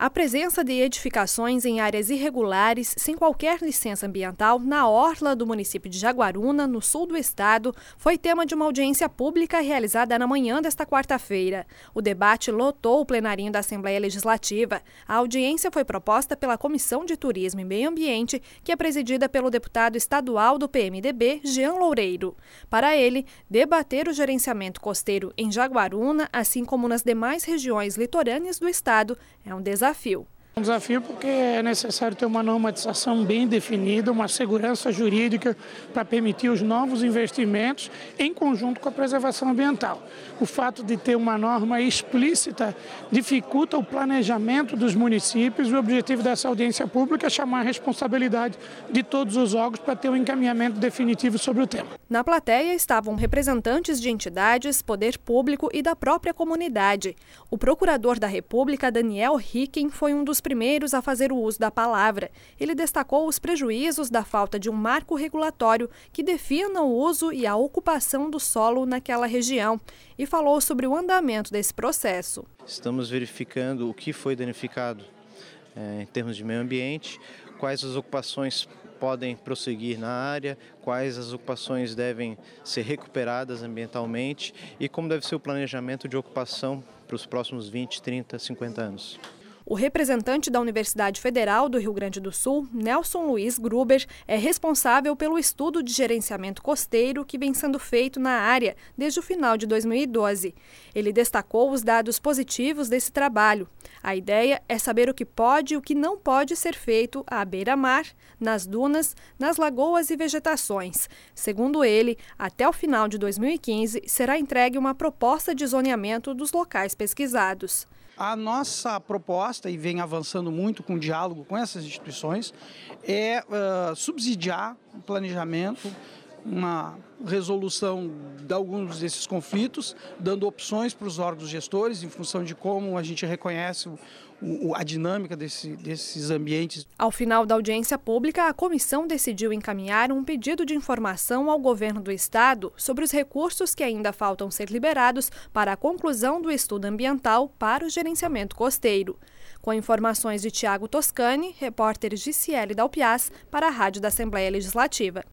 A presença de edificações em áreas irregulares, sem qualquer licença ambiental, na orla do município de Jaguaruna, no sul do estado, foi tema de uma audiência pública realizada na manhã desta quarta-feira. O debate lotou o plenarinho da Assembleia Legislativa. A audiência foi proposta pela Comissão de Turismo e Meio Ambiente, que é presidida pelo deputado estadual do PMDB, Jean Loureiro. Para ele, debater o gerenciamento costeiro em Jaguaruna, assim como nas demais regiões litorâneas do estado, é um desafio. Um desafio porque é necessário ter uma normatização bem definida, uma segurança jurídica para permitir os novos investimentos em conjunto com a preservação ambiental. O fato de ter uma norma explícita dificulta o planejamento dos municípios e o objetivo dessa audiência pública é chamar a responsabilidade de todos os órgãos para ter um encaminhamento definitivo sobre o tema. Na plateia estavam representantes de entidades, poder público e da própria comunidade. O procurador da República, Daniel Hicken, foi um dos primeiros a fazer o uso da palavra. Ele destacou os prejuízos da falta de um marco regulatório que defina o uso e a ocupação do solo naquela região e falou sobre o andamento desse processo. Estamos verificando o que foi danificado em termos de meio ambiente, quais as ocupações podem prosseguir na área, quais as ocupações devem ser recuperadas ambientalmente e como deve ser o planejamento de ocupação para os próximos 20, 30, 50 anos. O representante da Universidade Federal do Rio Grande do Sul, Nelson Luiz Gruber, é responsável pelo estudo de gerenciamento costeiro que vem sendo feito na área desde o final de 2012. Ele destacou os dados positivos desse trabalho. A ideia é saber o que pode e o que não pode ser feito à beira-mar, nas dunas, nas lagoas e vegetações. Segundo ele, até o final de 2015 será entregue uma proposta de zoneamento dos locais pesquisados. A nossa proposta, e vem avançando muito com o diálogo com essas instituições, é subsidiar o planejamento, uma resolução de alguns desses conflitos, dando opções para os órgãos gestores em função de como a gente reconhece a dinâmica desses ambientes. Ao final da audiência pública, a comissão decidiu encaminhar um pedido de informação ao governo do estado sobre os recursos que ainda faltam ser liberados para a conclusão do estudo ambiental para o gerenciamento costeiro. Com informações de Tiago Toscani, repórter Giciele Dalpiaz, para a Rádio da Assembleia Legislativa.